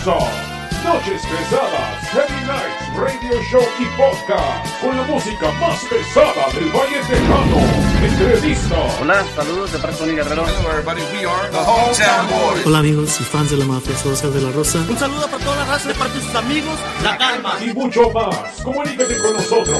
comienza Noches Pesadas, Heavy Nights, Radio Show y Podcast, con la música más pesada del Valle Tejano. Entrevista. Hola, saludos de parte de Tony Guerrero. Hello everybody, we are the Hometown Boys. Hola amigos y fans de la mafia, soy Oscar de la Rosa. Un saludo para toda la raza de parte de sus amigos, La Calma. Y mucho más. Comunícate con nosotros,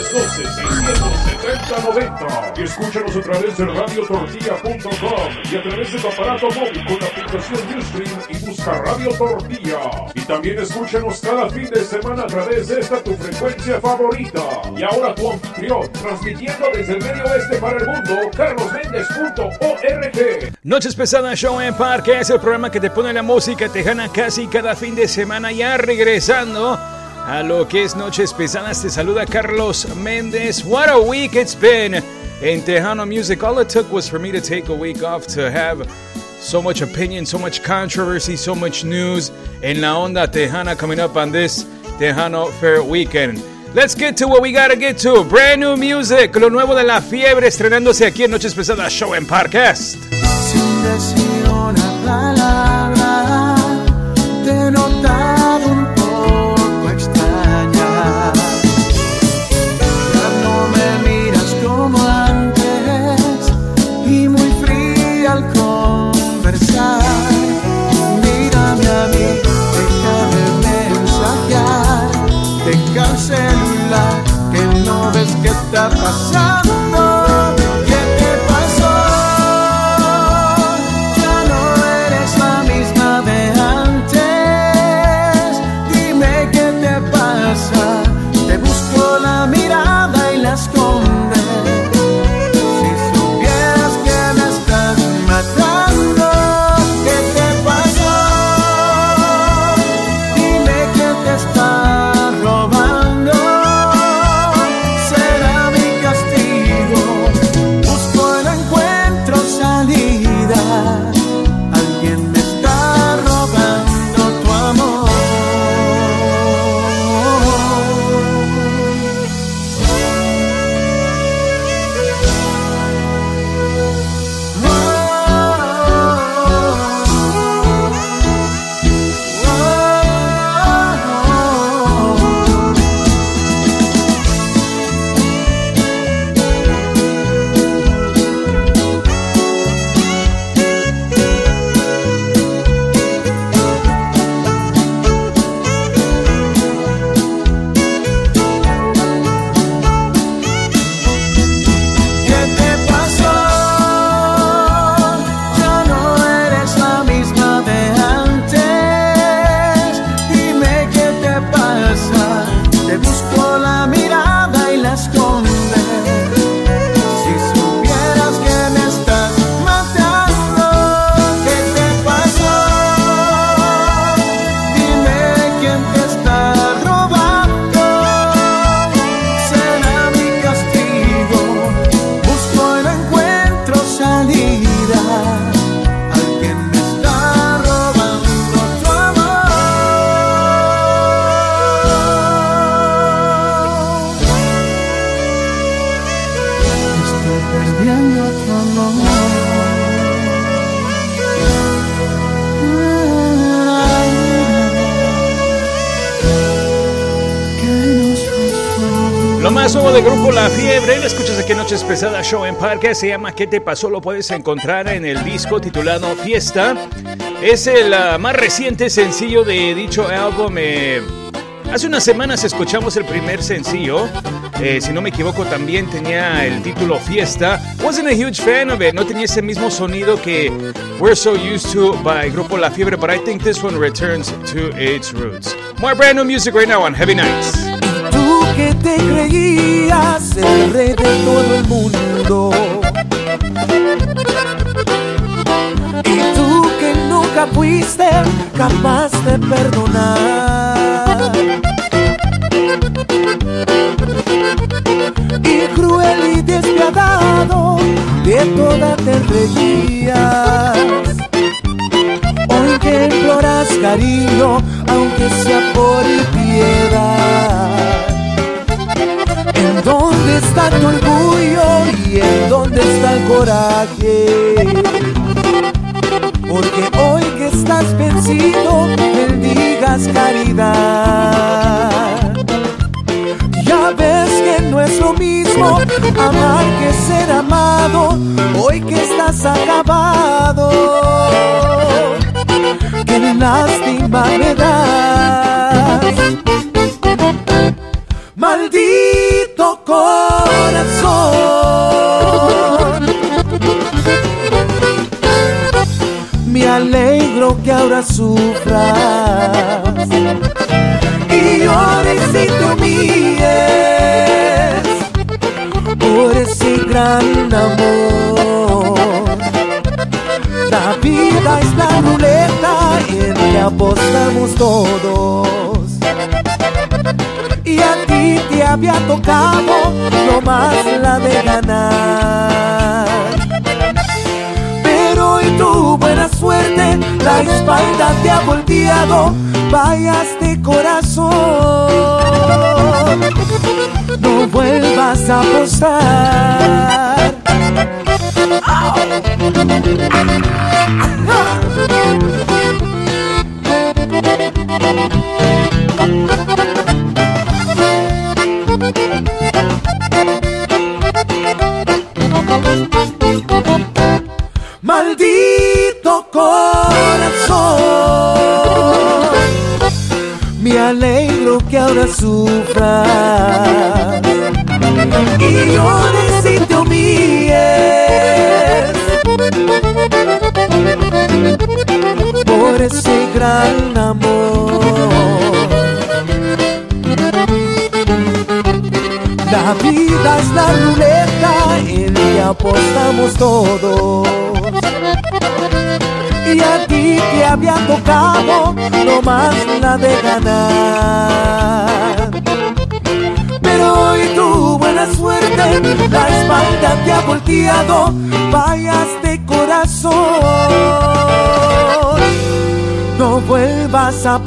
312-670-90. Y escúchanos a través de radiotortilla.com y a través de tu aparato móvil con la aplicación Ustream y busca Radio Tortilla. Y también escúchanos cada fin de semana a través de esta tu frecuencia favorita. Y ahora tu anfitrión, transmitiendo desde el medio oeste para el mundo, carlosmendez.org. Noches Pesadas Show en Parque es el programa que te pone la música tejana casi cada fin de semana. Ya regresando a lo que es Noches Pesadas, te saluda Carlos Méndez. What a week it's been in Tejano music. All it took was for me to take a week off to have so much opinion, so much controversy, so much news en la onda tejana coming up on this Tejano Fair weekend. Let's get to what we gotta get to. Brand new music, lo nuevo de La Fiebre, estrenándose aquí en Noches Pesadas Show en Parcast. Sin decir una palabra, te he notado un poco extraña. Ya no me miras como antes y muy fría al conversar. Mírame a mí, déjame mensajear. Deja el celular, que no ves qué está pasando. ¿Qué te pasó? Ya no eres la misma de antes. Dime qué te pasa. Te busco la mirada y la escondes. Si supieras que me estás matando. ¿Qué te pasó? Dime qué te está robando. Será mi castigo. Busco y no encuentro salida. Alguien me está robando tu amor. ¿Qué te pasó? Ya no eres la misma de antes. Dime qué te pasa. Te busco la mirada y la escondes. Si supieras que me estás matando. ¿Qué te pasó? Dime quién te está robando. Será mi castigo. Busco y no encuentro salida. Alguien me está robando tu amor. Estoy perdiendo tu amor. ¿Qué nos pasó? Lo más nuevo de grupo La Fiebre, lo escuchas aquí en Noches Pesadas Show en Parque, se llama ¿Qué te pasó? Lo puedes encontrar en el disco titulado Fiesta. Es el más reciente sencillo de dicho álbum. Hace unas semanas escuchamos el primer sencillo. Si no me equivoco, también tenía el título Fiesta. Wasn't a huge fan of it. No tenía ese mismo sonido que we're so used to by Grupo La Fiebre, but I think this one returns to its roots. More brand new music right now on Heavy Nights. Tú que te creías el rey de todo el mundo. Y tú que nunca fuiste capaz de perdonar. Y cruel y despiadado de toda te reías. Hoy que imploras cariño, aunque sea por piedad. ¿En dónde está tu orgullo y en dónde está el coraje? Porque hoy que estás vencido, el día clavado. Qué lástima me das, maldito corazón. Me alegro que ahora sufras y llores y te humilles por ese gran amor. La vida es la ruleta en que apostamos todos, y a ti te había tocado nomás la de ganar. Pero hoy tu buena suerte la espalda te ha volteado. Vayas de corazón, no vuelvas a apostar. Maldito corazón, me alegro que ahora sufras y llores y te humilles por ese gran amor. La vida es la ruleta en que apostamos todos, y a ti te había tocado nomás la de ganar. Pero hoy tu buena suerte la espalda te ha volteado. Vayas de corazón, no vuelvas a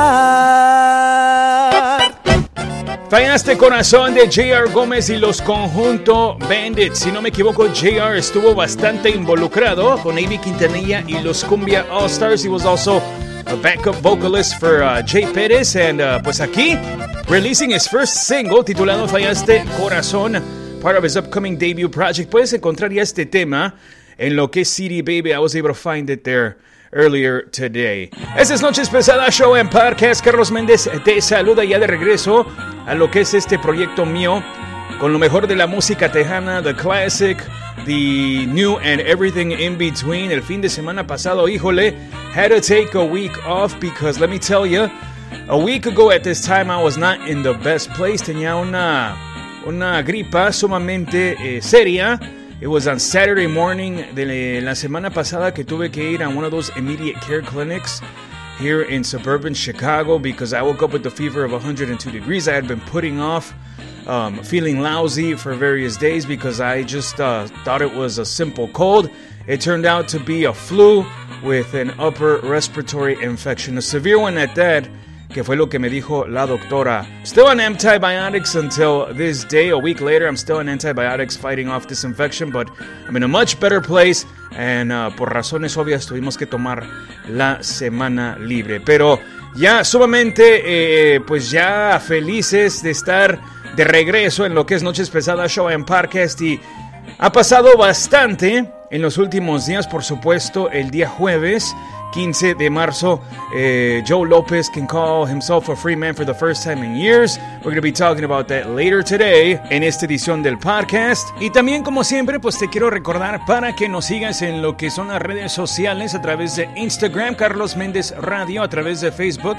apostar. Fallaste corazón de J.R. Gómez y los Conjunto Bandits. Si no me equivoco, J.R. estuvo bastante involucrado con Avi Quintanilla y los Cumbia All Stars. He was also a backup vocalist for Jay Perez. And pues aquí, releasing his first single titulado Fallaste Corazón, part of his upcoming debut project. Puedes encontrar ya este tema en lo que es CD Baby. I was able to find it there earlier today. Esta es Noches Pesadas Show and Podcast. Carlos Méndez te saluda ya de regreso a lo que es este proyecto mío, con lo mejor de la música tejana, the classic, the new and everything in between. El fin de semana pasado, híjole, had to take a week off because let me tell you, a week ago at this time I was not in the best place. Tenía una gripa sumamente seria. It was on Saturday morning de la semana pasada que tuve que ir a one of those immediate care clinics here in suburban Chicago because I woke up with the fever of 102 degrees. I had been putting off feeling lousy for various days because I just thought it was a simple cold. It turned out to be a flu with an upper respiratory infection, a severe one at that, que fue lo que me dijo la doctora. Still on antibiotics until this day. A week later, I'm still on antibiotics fighting off this infection, but I'm in a much better place, and por razones obvias tuvimos que tomar la semana libre. Pero ya sumamente, pues ya felices de estar de regreso en lo que es Noches Pesadas Show and Podcast, y ha pasado bastante en los últimos días. Por supuesto, el día jueves 15 de marzo, Joe Lopez can call himself a free man for the first time in years. We're going to be talking about that later today en esta edición del podcast. Y también, como siempre, pues te quiero recordar para que nos sigas en lo que son las redes sociales a través de Instagram, Carlos Méndez Radio, a través de Facebook,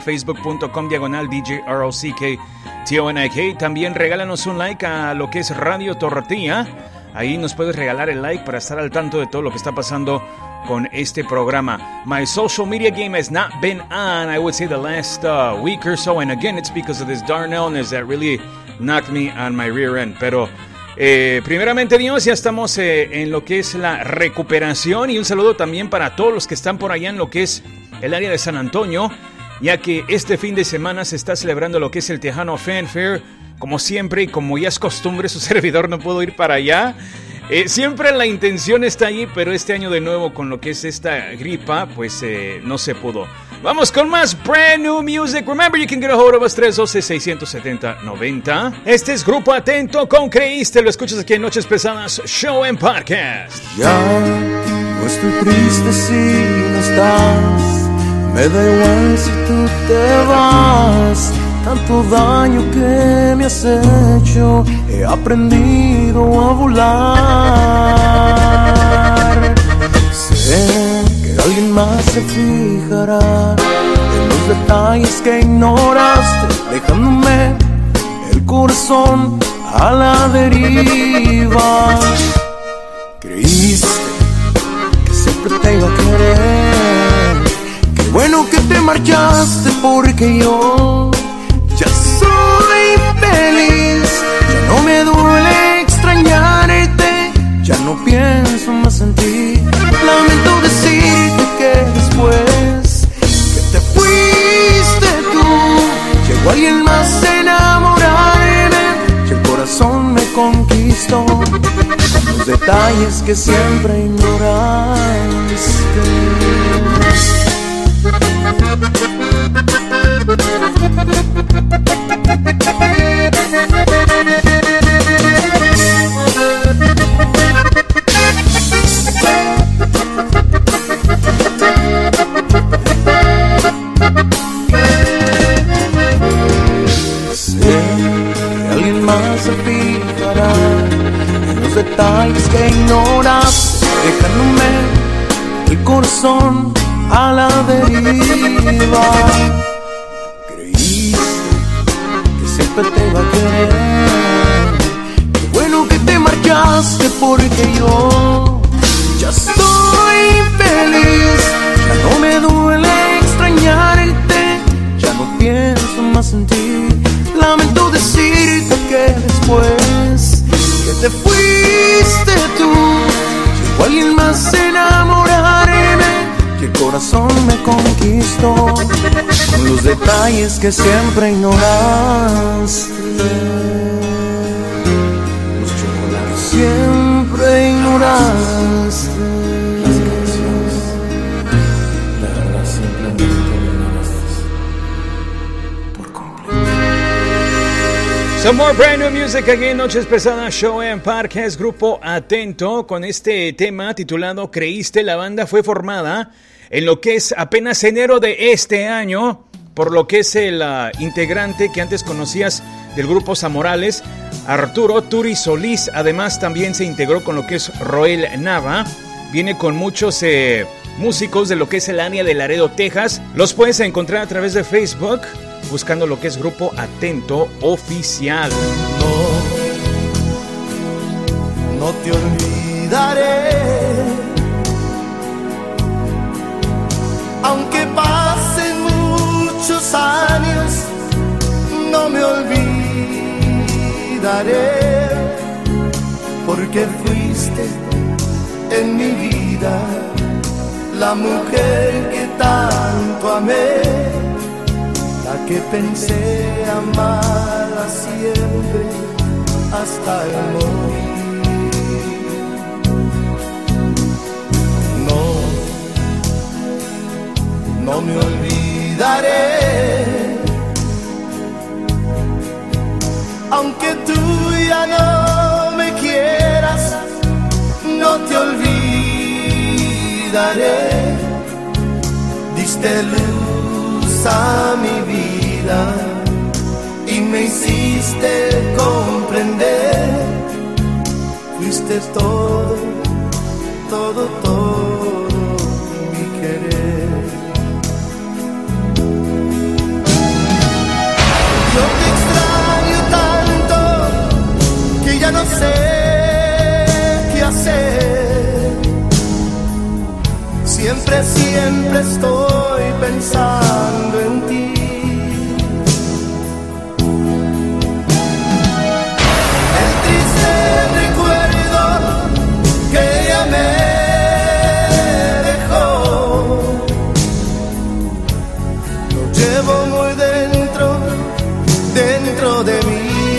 facebook.com/DJROCKTONIK. También regálanos un like a lo que es Radio Tortilla. Ahí nos puedes regalar el like para estar al tanto de todo lo que está pasando con este programa. My social media game has not been on, I would say, the last week or so, and again, it's because of this darn illness that really knocked me on my rear end. Pero primeramente Dios, ya estamos en lo que es la recuperación, y un saludo también para todos los que están por allá en lo que es el área de San Antonio, ya que este fin de semana se está celebrando lo que es el Tejano Fan Fair. Como siempre y como ya es costumbre, su servidor no pudo ir para allá. Siempre la intención está allí, pero este año de nuevo con lo que es esta gripa, pues no se pudo. Vamos con más brand new music. Remember, you can get a hold of us 312-670-90. Este es Grupo Atento con Creíste. Lo escuchas aquí en Noches Pesadas Show and Podcast. Ya No estoy triste si no estás, me da igual si tú te vas. Tanto daño que me has hecho, he aprendido a volar. Sé que alguien más se fijará en los detalles que ignoraste, dejándome el corazón a la deriva. Creíste que siempre te iba a querer. Qué bueno que te marchaste, porque yo ya soy feliz. Ya no me duele extrañarte, ya no pienso más en ti. Lamento decirte que después que te fuiste tú, llegó alguien más a enamorarme y el corazón me conquistó. Los detalles que siempre ignoraste. Sé que alguien más se fijará en los detalles que ignoraste, dejándome el corazón a la deriva. Creíste que siempre te iba a querer. Qué bueno que te marchaste, porque yo ya estoy feliz. Ya no me duele extrañarte, ya no pienso más en ti. Lamento decirte que después que te fuiste tú, llegó alguien más a enamorarme y el corazón me conquistó. Con los detalles que siempre ignoraste, los chocolates siempre ignoraste. Las canciones, la verdad simplemente lo ignoraste por completo. Some more brand new music aquí en Noches Pesadas Show en Parques. Grupo Atento con este tema titulado Creíste. La banda fue formada en lo que es apenas enero de este año, por lo que es el integrante que antes conocías del grupo Zamorales, Arturo Turi Solís. Además también se integró con lo que es Roel Nava. Viene con muchos músicos de lo que es el área de Laredo, Texas. Los puedes encontrar a través de Facebook buscando lo que es Grupo Atento Oficial. No te olvidaré, aunque pasen muchos años, no me olvidaré, porque fuiste en mi vida la mujer que tanto amé, la que pensé amarla siempre hasta el morir. No me olvidaré, aunque tú ya no me quieras, no te olvidaré. Diste luz a mi vida y me hiciste comprender. Fuiste todo, todo, todo mi querer. Yo te extraño tanto que ya no sé qué hacer. Siempre, siempre estoy pensando en ti. El triste recuerdo que ella me dejó, lo llevo muy dentro de mí.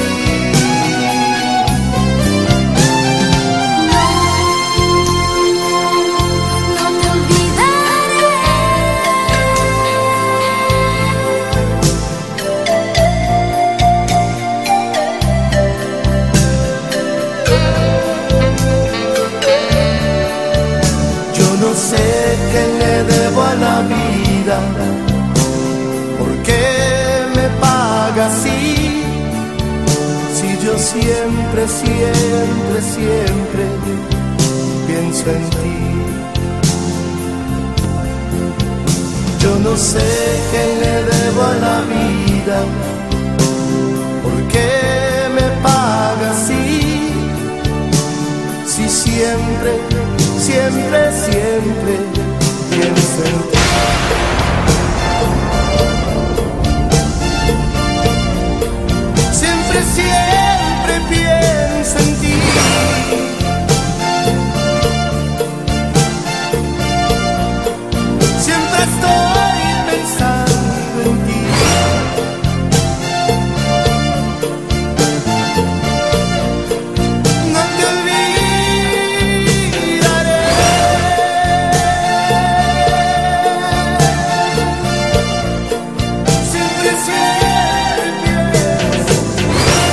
No te olvidaré, yo no vida. ¿Por qué me pagas así? Si yo siempre, siempre, siempre pienso en ti. Yo no sé qué le debo a la vida. ¿Por qué me pagas así? Si siempre, siempre, siempre pienso en ti. Siempre, siempre pienso en ti. Siempre estoy pensando en ti. No te olvidaré. Siempre, siempre pienso en ti.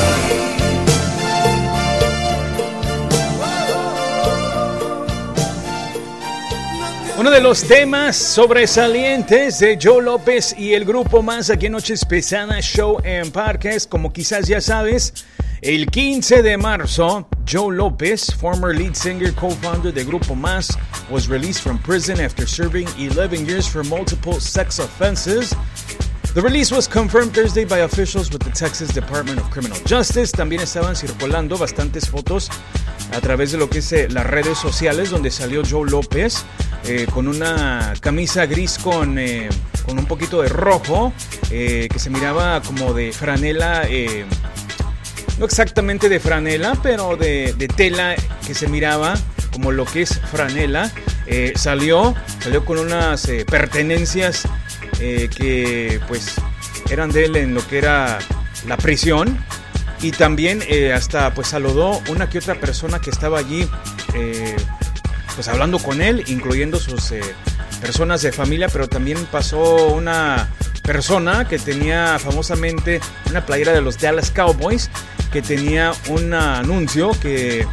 Uno de los temas sobresalientes de Joe López y el grupo Más aquí en Noches Pesadas Show and Podcast. Como quizás ya sabes, el 15 de marzo, Joe López, former lead singer, co-founder de Grupo Más, was released from prison after serving 11 years for multiple sex offenses. The release was confirmed Thursday by officials with the Texas Department of Criminal Justice. También estaban circulando bastantes fotos a través de lo que es las redes sociales, donde salió Joe López con una camisa gris con un poquito de rojo, que se miraba como de franela, no exactamente de franela, pero de tela que se miraba como lo que es franela. Salió con unas pertenencias que pues eran de él en lo que era la prisión, y también hasta pues saludó una que otra persona que estaba allí pues hablando con él, incluyendo sus personas de familia, pero también pasó una persona que tenía famosamente una playera de los Dallas Cowboys, que tenía un anuncio que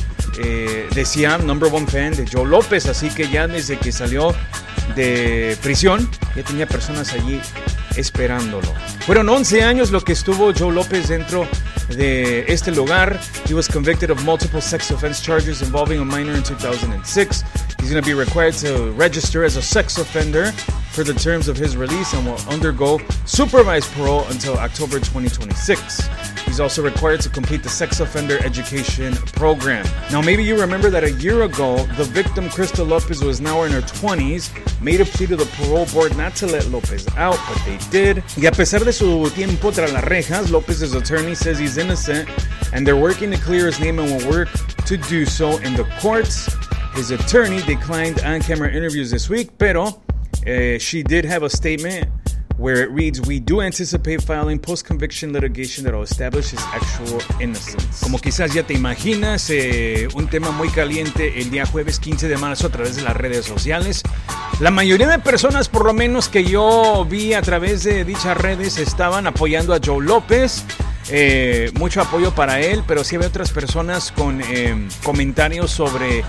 decía number one fan de Joe López, así que ya desde que salió de prisión ya tenía personas allí esperándolo. Fueron 11 años lo que estuvo Joe López dentro de este lugar. He was convicted of multiple sex offense charges involving a minor in 2006. He's going to be required to register as a sex offender for the terms of his release and will undergo supervised parole until October 2026. He's also required to complete the sex offender education program. Now, maybe you remember that a year ago, the victim, Crystal Lopez, was now in her 20s, made a plea to the parole board not to let Lopez out, but they did. Y a pesar de su tiempo tras las rejas, Lopez's attorney says he's innocent, and they're working to clear his name and will work to do so in the courts. His attorney declined on-camera interviews this week, pero she did have a statement where it reads, "We do anticipate filing post-conviction litigation that will establish his actual innocence." Como quizás ya te imaginas, un tema muy caliente el día jueves 15 de marzo a través de las redes sociales. La mayoría de personas, por lo menos que yo vi a través de dichas redes, estaban apoyando a Joe López. Mucho apoyo para él, pero sí había otras personas con comentarios sobre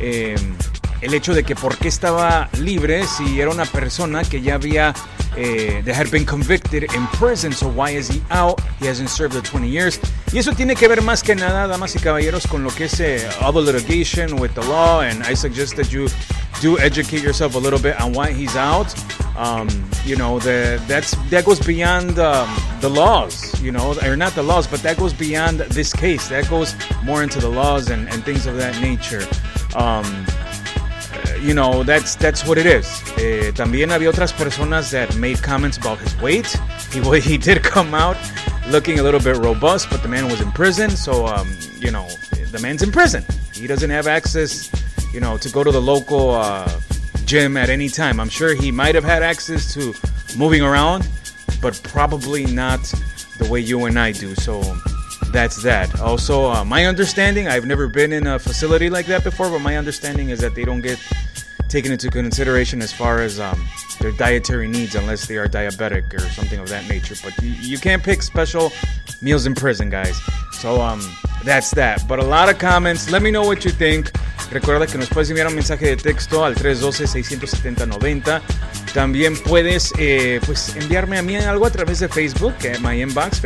el hecho de que por qué estaba libre si era una persona que ya había that had been convicted in prison, so why is he out? He hasn't served the 20 years. Y eso tiene que ver más que nada, damas y caballeros, con lo que es all the litigation with the law, and I suggest that you do educate yourself a little bit on why he's out. You know, that goes beyond the laws, you know, or not the laws, but that goes beyond this case. That goes more into the laws and things of that nature. You know, that's what it is. También había otras personas that made comments about his weight. He did come out looking a little bit robust, but the man was in prison. So, you know, the man's in prison. He doesn't have access, you know, to go to the local gym at any time. I'm sure he might have had access to moving around, but probably not the way you and I do. So that's that. Also, my understanding, I've never been in a facility like that before, but my understanding is that they don't get taken into consideration as far as their dietary needs unless they are diabetic or something of that nature. But you can't pick special meals in prison, guys. So that's that. But a lot of comments. Let me know what you think. Recuerda que nos puedes enviar un mensaje de texto al 312-670-90. También puedes pues enviarme a mí algo a través de Facebook, my inbox,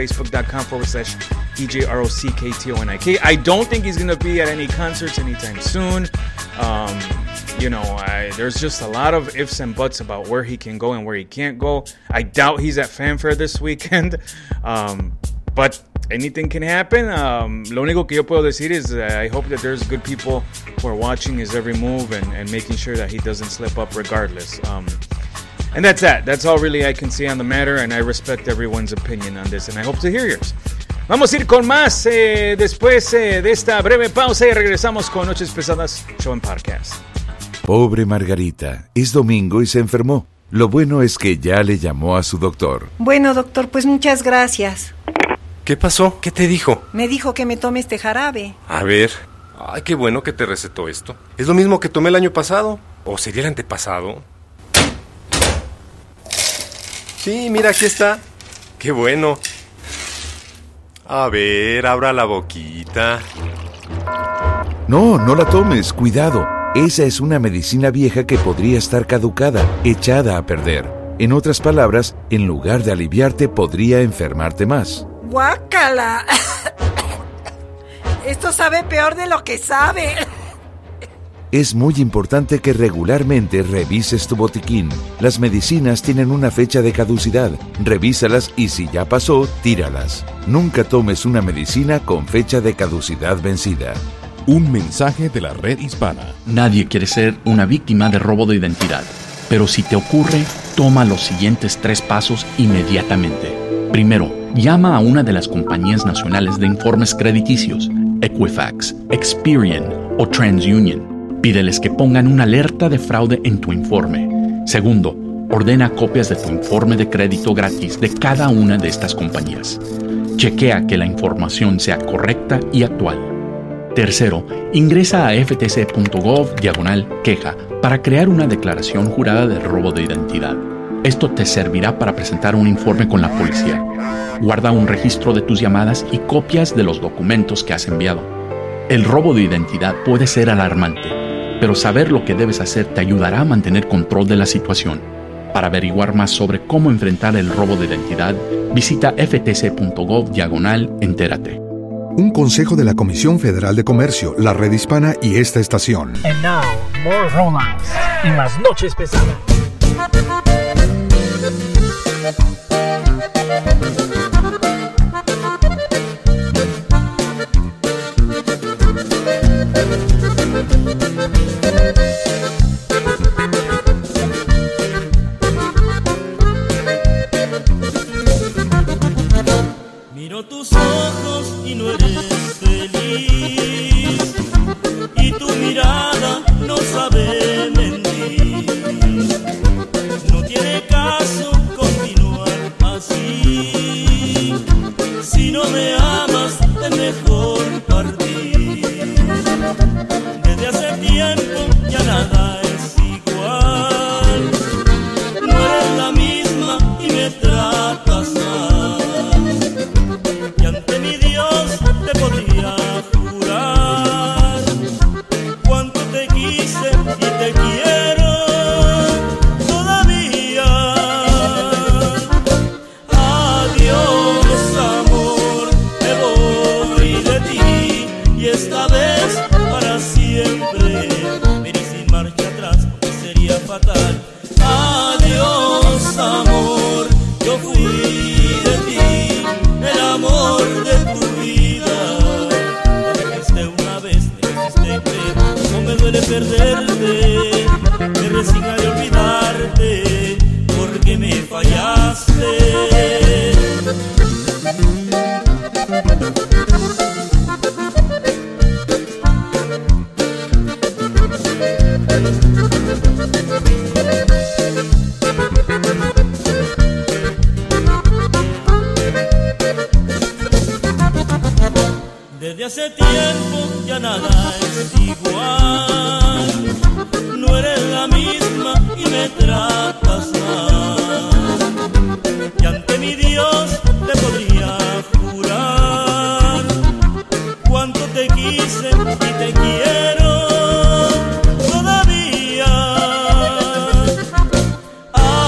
facebook.com/EJROCKTONIK. I don't think he's going to be at any concerts anytime soon. You know, there's just a lot of ifs and buts about where he can go and where he can't go. I doubt he's at Fanfare this weekend. But anything can happen. Lo único que yo puedo decir is I hope that there's good people who are watching his every move and making sure that he doesn't slip up regardless. And that's that. That's all really I can say on the matter, and I respect everyone's opinion on this, and I hope to hear yours. Vamos a ir con más después de esta breve pausa y regresamos con Noches Pesadas Show and Podcast. Pobre Margarita, es domingo y se enfermó. Lo bueno es que ya le llamó a su doctor. Bueno, doctor, pues muchas gracias. ¿Qué pasó? ¿Qué te dijo? Me dijo que me tome este jarabe. A ver. Ay, qué bueno que te recetó esto. Es lo mismo que tomé el año pasado. ¿O sería el antepasado? Sí, mira, aquí está. Qué bueno. A ver, abra la boquita. No, no la tomes, cuidado. Esa es una medicina vieja que podría estar caducada, echada a perder. En otras palabras, en lugar de aliviarte, podría enfermarte más. ¡Guácala! Esto sabe peor de lo que sabe. Es muy importante que regularmente revises tu botiquín. Las medicinas tienen una fecha de caducidad. Revísalas y si ya pasó, tíralas. Nunca tomes una medicina con fecha de caducidad vencida. Un mensaje de la Red Hispana. Nadie quiere ser una víctima de robo de identidad. Pero si te ocurre, toma los siguientes 3 pasos inmediatamente. Primero, llama a una de las compañías nacionales de informes crediticios, Equifax, Experian o TransUnion. Pídeles que pongan una alerta de fraude en tu informe. Segundo, ordena copias de tu informe de crédito gratis de cada una de estas compañías. Chequea que la información sea correcta y actual. Tercero, ingresa a ftc.gov/queja para crear una declaración jurada de robo de identidad. Esto te servirá para presentar un informe con la policía. Guarda un registro de tus llamadas y copias de los documentos que has enviado. El robo de identidad puede ser alarmante, pero saber lo que debes hacer te ayudará a mantener control de la situación. Para averiguar más sobre cómo enfrentar el robo de identidad, visita ftc.gov/entérate. Un consejo de la Comisión Federal de Comercio, la Red Hispana y esta estación. And now, more Rolands en las Noches Pesadas. Miro tus ojos y no eres feliz, y tu mirada no sabe mentir. No tiene caso continuar así. Si no me amas, es mejor partir. Desde hace tiempo ya nada es igual. No eres la misma y me tratas mal. Y ante mi Dios te podría jurar cuánto te quise y te quiero todavía. Adiós, amor, me voy de ti, y esta vez para siempre. Ven y sin marcha atrás, porque sería fatal. Adiós, amor, yo fui de ti, el amor de tu vida. Lo dijiste una vez, me dijiste que no me duele perderte. Me resignaré a olvidarte, porque me fallaste. Desde hace tiempo ya nada es igual. No eres la misma y me tratas mal. Y ante mi Dios te podría jurar cuánto te quise y te quiero todavía.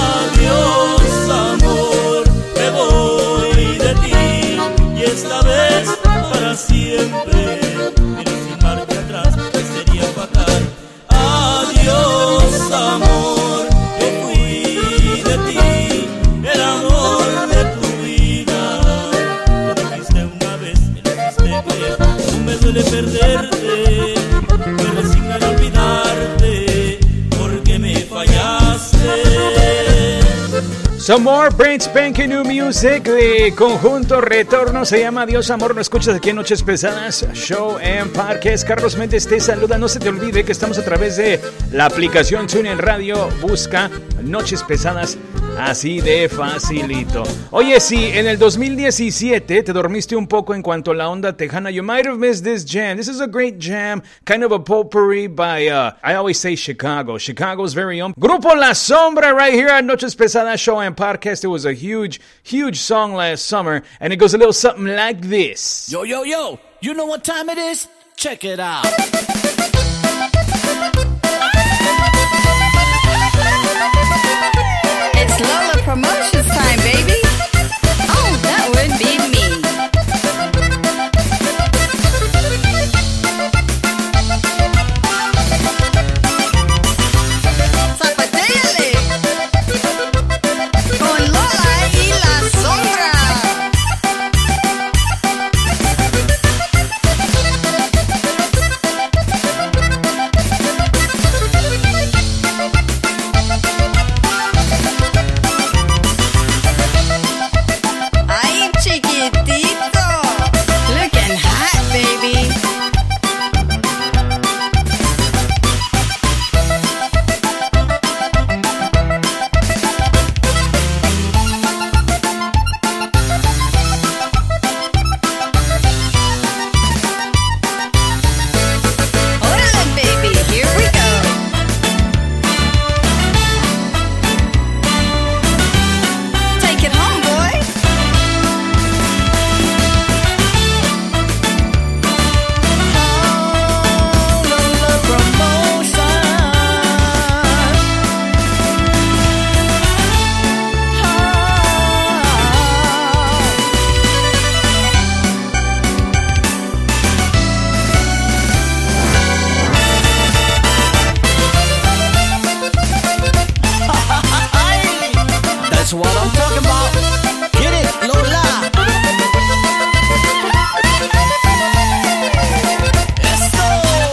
perderte, me resigno a olvidarte, porque me fallaste. Some more brand spanking new music de Conjunto Retorno. Se llama Dios Amor. Lo escuchas aquí en Noches Pesadas, Show and Podcast. Carlos Méndez te saluda. No se te olvide que estamos a través de la aplicación TuneIn Radio. Busca Noches Pesadas. Así de facilito. Oye, si en el 2017 te dormiste un poco en cuanto a la onda tejana, you might have missed this jam. This is a great jam, kind of a potpourri by, I always say Chicago. Chicago's very own. Grupo La Sombra right here at Noches Pesadas Show and Podcast. It was a huge, huge song last summer, and it goes a little something like this. Yo, yo, yo, you know what time it is? Check it out. It's Lola Promotions time, baby. Oh, that would be me. Zapatéale con Lola y La Sombra. Ay, chiquitito, looking hot, baby. Órale, baby, here we go. Take it home, boy. Lola Promotion. That's what I'm talking about. Get it, Lola. Esto.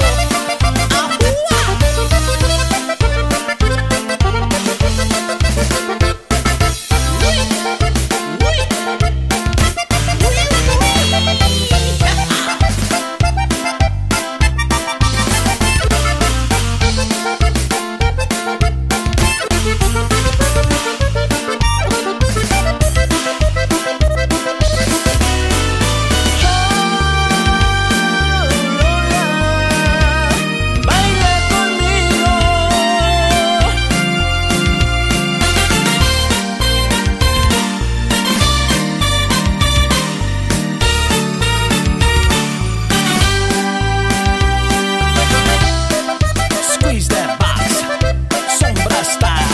Baila conmigo. Squeeze that box. Sombra style.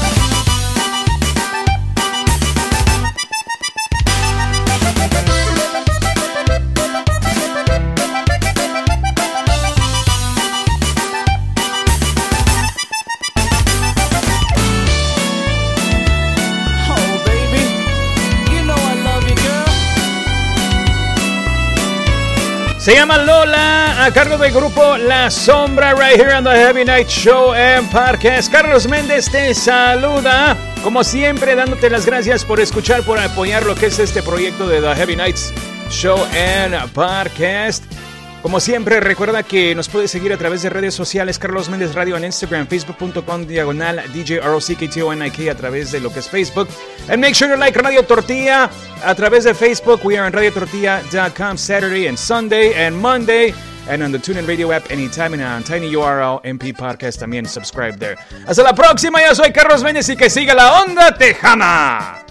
Oh, baby, you know I love you, girl. Se llama Lola, a cargo del grupo La Sombra, right here on the Heavy Night Show and Podcast. Carlos Méndez te saluda, como siempre, dándote las gracias por escuchar, por apoyar lo que es este proyecto de The Heavy Nights Show and Podcast. Como siempre, recuerda que nos puedes seguir a través de redes sociales, Carlos Méndez Radio en Instagram, facebook.com/DJROCKTONIK a través de lo que es Facebook. And make sure to like Radio Tortilla a través de Facebook. We are on radiotortilla.com Saturday and Sunday and Monday. And on the TuneIn Radio app anytime and on TinyURL MP Podcast también subscribe there. Hasta la próxima, yo soy Carlos Méndez y que siga la onda tejana.